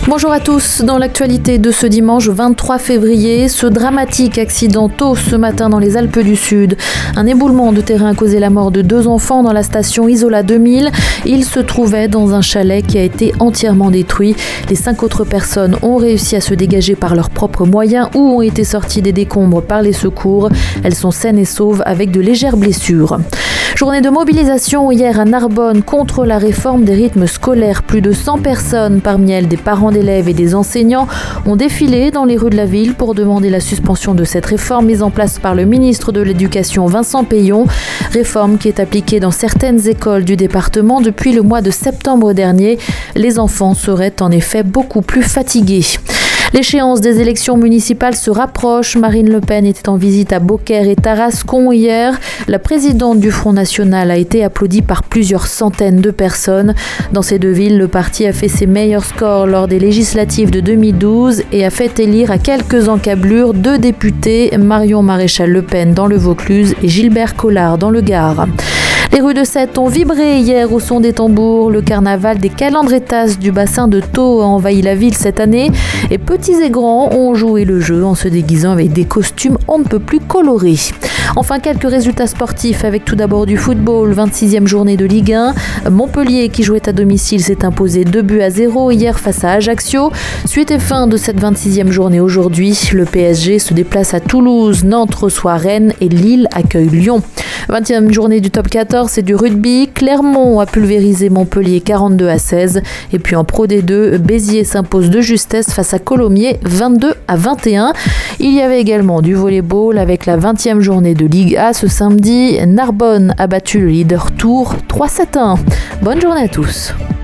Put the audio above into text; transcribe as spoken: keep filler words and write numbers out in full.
Bonjour à tous. Dans l'actualité de ce dimanche vingt-trois février, ce dramatique accident tôt ce matin dans les Alpes du Sud. Un éboulement de terrain a causé la mort de deux enfants dans la station Isola deux mille. Ils se trouvaient dans un chalet qui a été entièrement détruit. Les cinq autres personnes ont réussi à se dégager par leurs propres moyens ou ont été sorties des décombres par les secours. Elles sont saines et sauves avec de légères blessures. Journée de mobilisation hier à Narbonne contre la réforme des rythmes scolaires. Plus de cent personnes, parmi elles des parents d'élèves et des enseignants, ont défilé dans les rues de la ville pour demander la suspension de cette réforme mise en place par le ministre de l'Éducation Vincent Peillon. Réforme qui est appliquée dans certaines écoles du département depuis le mois de septembre dernier. Les enfants seraient en effet beaucoup plus fatigués. L'échéance des élections municipales se rapproche. Marine Le Pen était en visite à Beaucaire et Tarascon hier. La présidente du Front National a été applaudie par plusieurs centaines de personnes. Dans ces deux villes, le parti a fait ses meilleurs scores lors des législatives de deux mille douze et a fait élire à quelques encablures deux députés, Marion Maréchal Le Pen dans le Vaucluse et Gilbert Collard dans le Gard. Les rues de Sète ont vibré hier au son des tambours. Le carnaval des Calandretas du bassin de Thau a envahi la ville cette année et petits et grands ont joué le jeu en se déguisant avec des costumes on ne peut plus colorés. Enfin, quelques résultats sportifs avec tout d'abord du football, vingt-sixième journée de Ligue un. Montpellier, qui jouait à domicile, s'est imposé deux buts à zéro hier face à Ajaccio. Suite et fin de cette vingt-sixième journée aujourd'hui. Le P S G se déplace à Toulouse, Nantes reçoit Rennes et Lille accueille Lyon. vingtième journée du top quatorze, c'est du rugby. Clermont a pulvérisé Montpellier quarante-deux à seize. Et puis en Pro D deux, Béziers s'impose de justesse face à Colomiers vingt-deux à vingt et un. Il y avait également du volleyball avec la vingtième journée de Ligue A ce samedi. Narbonne a battu le leader Tours trois sept à un. Bonne journée à tous.